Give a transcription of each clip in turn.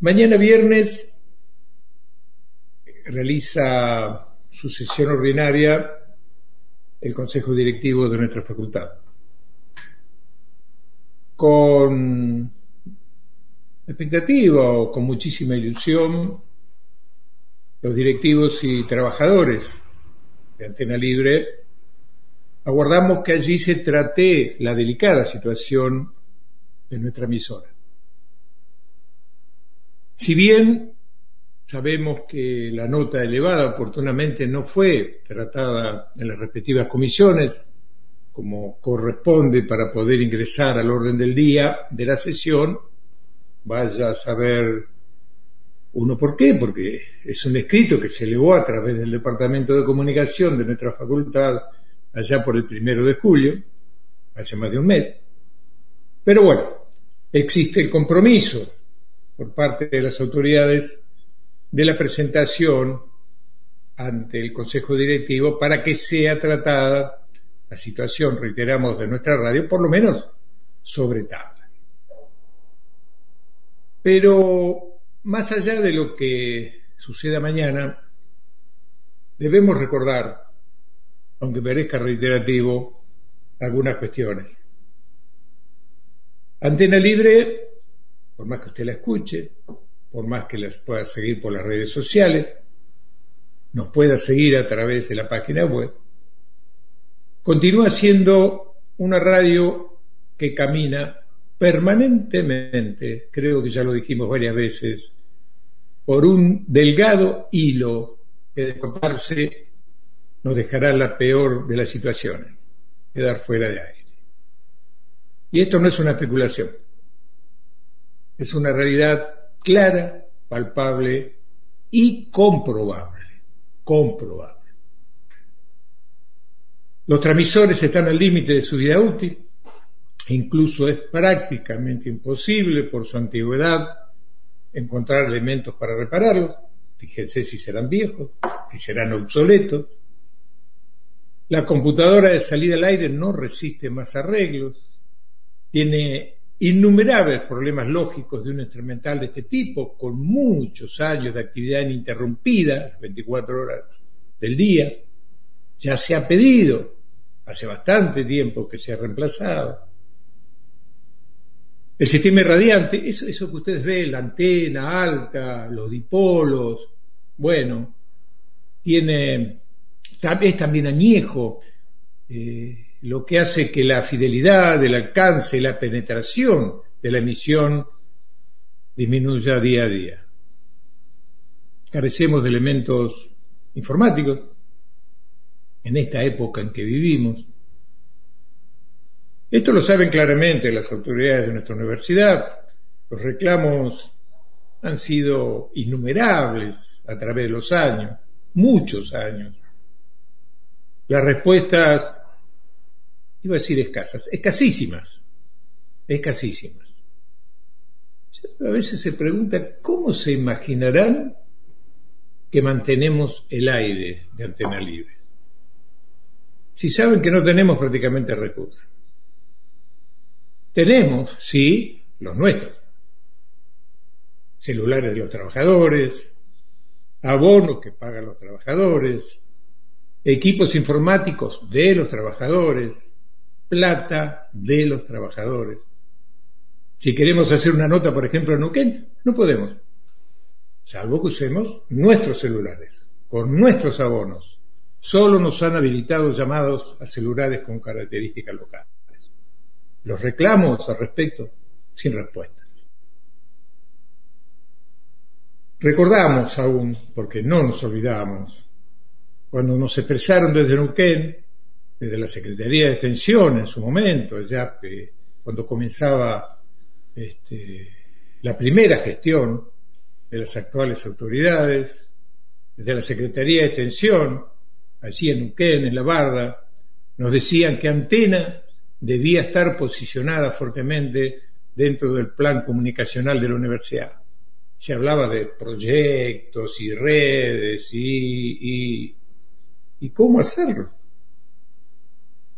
Mañana viernes realiza su sesión ordinaria el Consejo Directivo de nuestra facultad. Con expectativa o con muchísima ilusión, los directivos y trabajadores de Antena Libre aguardamos que allí se trate la delicada situación de nuestra emisora. Si bien sabemos que la nota elevada oportunamente no fue tratada en las respectivas comisiones, como corresponde para poder ingresar al orden del día de la sesión, vaya a saber uno por qué, porque es un escrito que se elevó a través del Departamento de Comunicación de nuestra facultad allá por el 1 de julio, hace más de un mes. Pero bueno, existe el compromiso por parte de las autoridades de la presentación ante el Consejo Directivo para que sea tratada la situación, reiteramos, de nuestra radio, por lo menos sobre tablas. Pero más allá de lo que suceda mañana, debemos recordar, aunque parezca reiterativo, algunas cuestiones. Antena Libre, por más que usted la escuche, por más que las pueda seguir por las redes sociales, nos pueda seguir a través de la página web, continúa siendo una radio que camina permanentemente, creo que ya lo dijimos varias veces, por un delgado hilo que de cortarse nos dejará la peor de las situaciones, quedar fuera de aire. Y esto no es una especulación, es una realidad clara, palpable y comprobable. Los transmisores están al límite de su vida útil, e incluso es prácticamente imposible por su antigüedad encontrar elementos para repararlos. Fíjense si serán viejos, si serán obsoletos. La computadora de salida al aire no resiste más arreglos, tiene innumerables problemas lógicos de un instrumental de este tipo, con muchos años de actividad ininterrumpida, las 24 horas del día. Ya se ha pedido, hace bastante tiempo que se ha reemplazado. El sistema irradiante, eso que ustedes ven, la antena alta, los dipolos, bueno, es también añejo, lo que hace que la fidelidad, el alcance, la penetración de la emisión disminuya día a día. Carecemos de elementos informáticos en esta época en que vivimos. Esto lo saben claramente las autoridades de nuestra universidad. Los reclamos han sido innumerables a través de los años, muchos años. Las respuestas, iba a decir escasas, escasísimas. A veces se pregunta cómo se imaginarán que mantenemos el aire de Antena Libre, si saben que no tenemos prácticamente recursos. Tenemos, sí, los nuestros, celulares de los trabajadores, abonos que pagan los trabajadores, equipos informáticos de los trabajadores, plata de los trabajadores. Si queremos hacer una nota, por ejemplo, en Neuquén, no podemos, salvo que usemos nuestros celulares, con nuestros abonos. Solo nos han habilitado llamados a celulares con características locales. Los reclamos al respecto, sin respuestas. Recordamos aún, porque no nos olvidamos, cuando nos expresaron desde Neuquén, desde la Secretaría de Extensión en su momento, ya cuando comenzaba la primera gestión de las actuales autoridades, desde la Secretaría de Extensión, allí en Neuquén, en La Barda, nos decían que Antena debía estar posicionada fuertemente dentro del plan comunicacional de la universidad. Se hablaba de proyectos y redes y cómo hacerlo.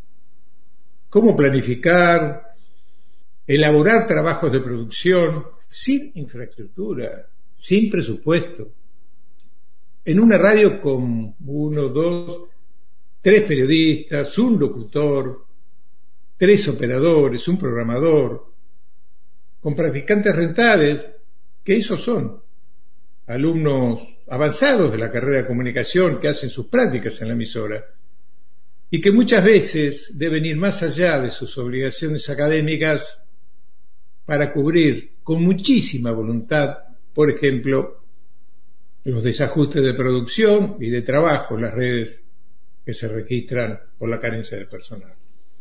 Cómo planificar, elaborar trabajos de producción, sin infraestructura, sin presupuesto, en una radio con 1, 2, 3 periodistas, un locutor, 3 operadores, un programador, con practicantes rentables, que esos son alumnos avanzados de la carrera de comunicación que hacen sus prácticas en la emisora y que muchas veces deben ir más allá de sus obligaciones académicas para cubrir con muchísima voluntad, por ejemplo, los desajustes de producción y de trabajo en las redes que se registran por la carencia de personal.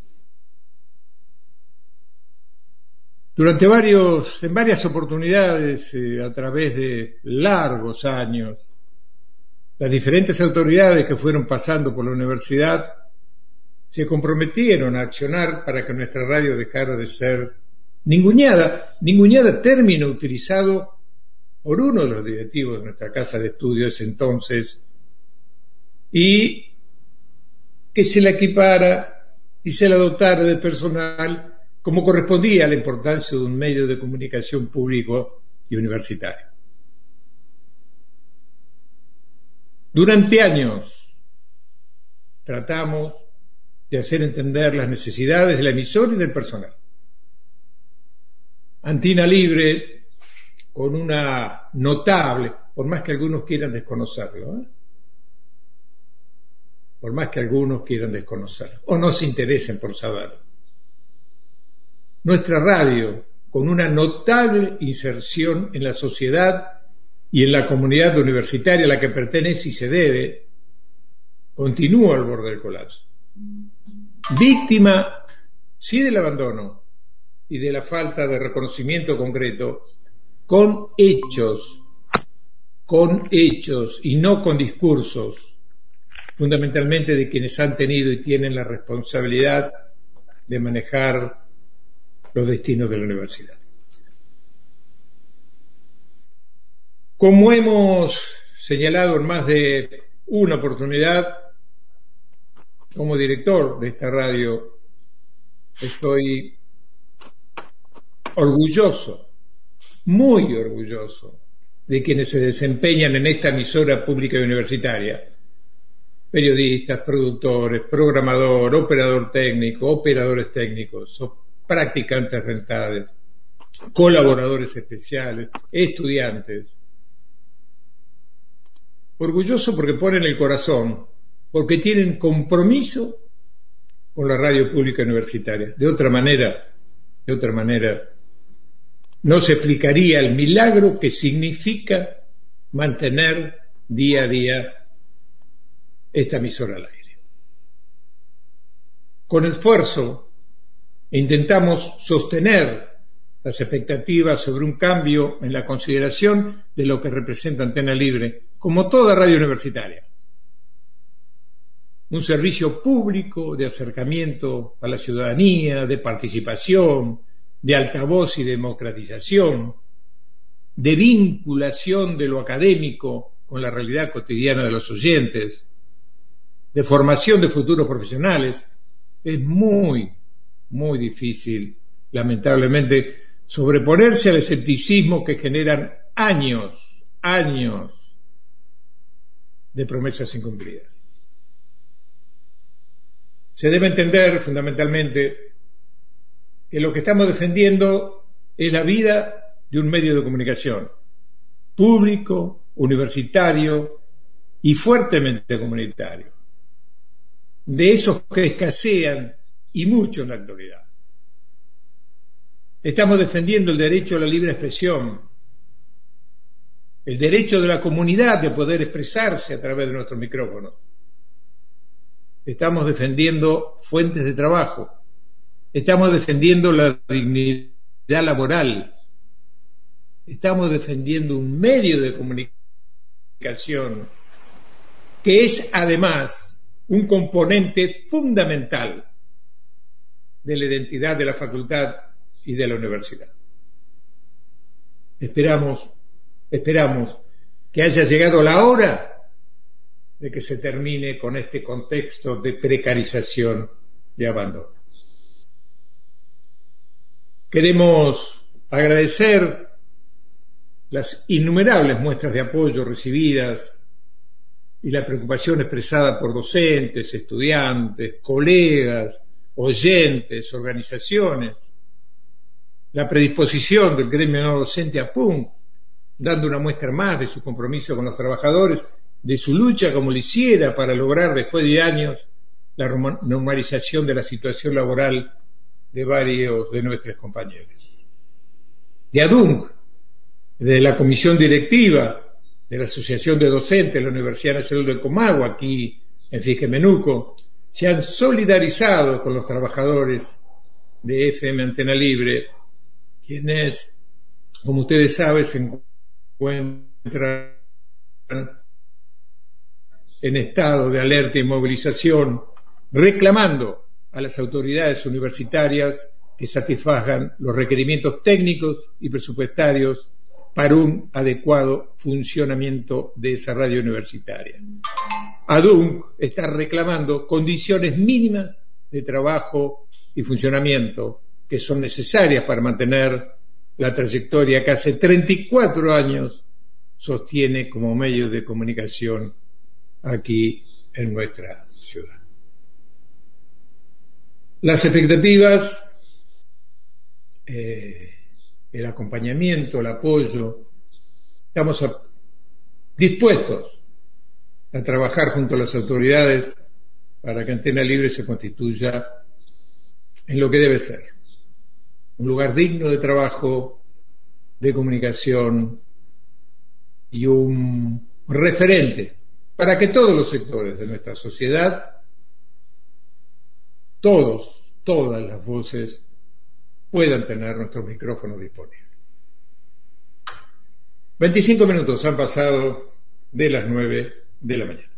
En varias oportunidades, a través de largos años, las diferentes autoridades que fueron pasando por la universidad se comprometieron a accionar para que nuestra radio dejara de ser ninguneada, término utilizado por uno de los directivos de nuestra casa de estudios entonces, y que se la equipara y se la dotara de personal como correspondía a la importancia de un medio de comunicación público y universitario. Durante años tratamos de hacer entender las necesidades de la emisora y del personal. Antina Libre, con una notable, por más que algunos quieran desconocerlo, por más que algunos quieran desconocerlo, o no se interesen por saberlo. Nuestra radio, con una notable inserción en la sociedad y en la comunidad universitaria a la que pertenece y se debe, continúa al borde del colapso. Víctima, sí, del abandono y de la falta de reconocimiento concreto, con hechos y no con discursos, fundamentalmente de quienes han tenido y tienen la responsabilidad de manejar los destinos de la universidad. Como hemos señalado en más de una oportunidad, como director de esta radio, estoy orgulloso, muy orgulloso, de quienes se desempeñan en esta emisora pública y universitaria: periodistas, productores, programador, operadores técnicos, practicantes rentables, colaboradores especiales, estudiantes. Orgulloso porque ponen el corazón, porque tienen compromiso con la radio pública universitaria. De otra manera, no se explicaría el milagro que significa mantener día a día esta emisora al aire. Con esfuerzo intentamos sostener las expectativas sobre un cambio en la consideración de lo que representa Antena Libre, como toda radio universitaria. Un servicio público de acercamiento a la ciudadanía, de participación, de altavoz y democratización, de vinculación de lo académico con la realidad cotidiana de los oyentes, de formación de futuros profesionales. Es muy difícil, lamentablemente, sobreponerse al escepticismo que generan años de promesas incumplidas. Se debe entender fundamentalmente que lo que estamos defendiendo es la vida de un medio de comunicación público, universitario y fuertemente comunitario, de esos que escasean y mucho en la actualidad. Estamos defendiendo el derecho a la libre expresión, el derecho de la comunidad de poder expresarse a través de nuestros micrófonos. Estamos defendiendo fuentes de trabajo, estamos defendiendo la dignidad laboral, estamos defendiendo un medio de comunicación que es además un componente fundamental de la identidad de la facultad y de la universidad. Esperamos que haya llegado la hora de que se termine con este contexto de precarización y abandono. Queremos agradecer las innumerables muestras de apoyo recibidas y la preocupación expresada por docentes, estudiantes, colegas, oyentes, organizaciones, la predisposición del gremio no docente a PUN, dando una muestra más de su compromiso con los trabajadores, de su lucha como lo hiciera para lograr después de años la normalización de la situación laboral de varios de nuestros compañeros. De ADUNC, de la comisión directiva de la Asociación de Docentes de la Universidad Nacional del Comahue, aquí en Fiquemenuco, se han solidarizado con los trabajadores de FM Antena Libre, quienes, como ustedes saben, se encuentran en estado de alerta y movilización, reclamando a las autoridades universitarias que satisfagan los requerimientos técnicos y presupuestarios para un adecuado funcionamiento de esa radio universitaria. ADUNC está reclamando condiciones mínimas de trabajo y funcionamiento que son necesarias para mantener la trayectoria que hace 34 años sostiene como medio de comunicación aquí en nuestra ciudad. Las expectativas, el acompañamiento, el apoyo, estamos dispuestos a trabajar junto a las autoridades para que Antena Libre se constituya en lo que debe ser, un lugar digno de trabajo, de comunicación y un referente para que todos los sectores de nuestra sociedad, todas las voces, puedan tener nuestros micrófonos disponibles. 25 minutos han pasado de las 9 de la mañana.